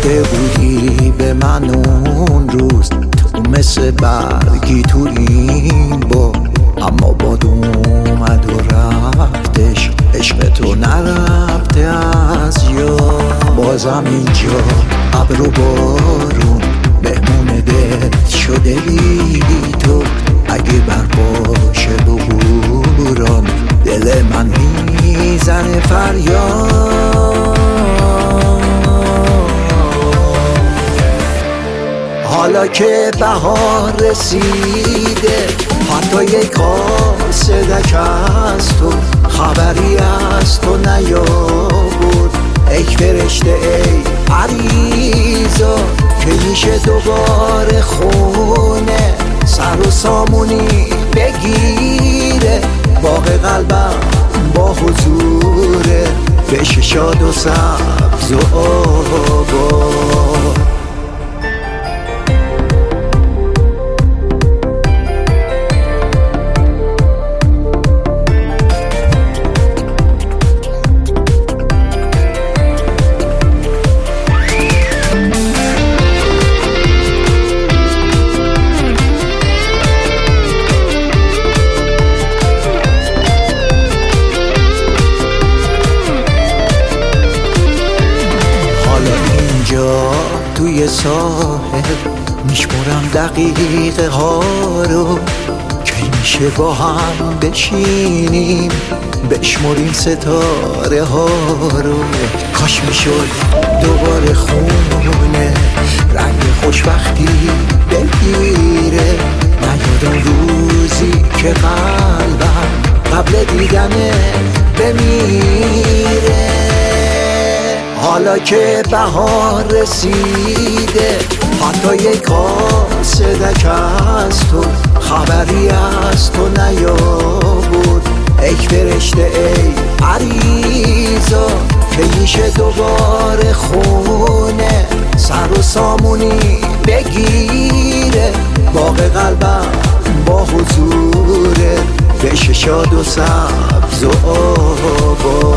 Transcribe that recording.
گفته بودی به من اون روز تو مثل برگی تو این با، اما باد اومد و رفتش، عشق تو نرفته از یاد. بازم اینجا ابر و بارون مهمون دل شده بی تو، اگه برپاشه ببوران دل من میزنه فریاد. حالا که بهار رسیده حتی یک کاسدک از تو، خبری از تو نیابود ای فرشته ای عریضا، که میشه دوباره خونه سر و سامونی بگیره، باغ قلبم با حضوره بشه شاد و سبز و آباد. توی ساحل میشمرم دقیقه ها رو، که میشه با هم بشینیم بشمریم ستاره ها رو. کاش میشد دوباره خونه رنگ خوشبختی بگیره، نیاد اون روزی که قلبم قبل دیدنه بمیره. حالا که بهار رسیده حتی یک کاسدک از تو، خبری از تو نیابود ای فرشته ای عریضا، که میشه دوباره خونه سر و سامونی بگیره، باغ قلبم با حضوره بشه شاد و سبز و آباد.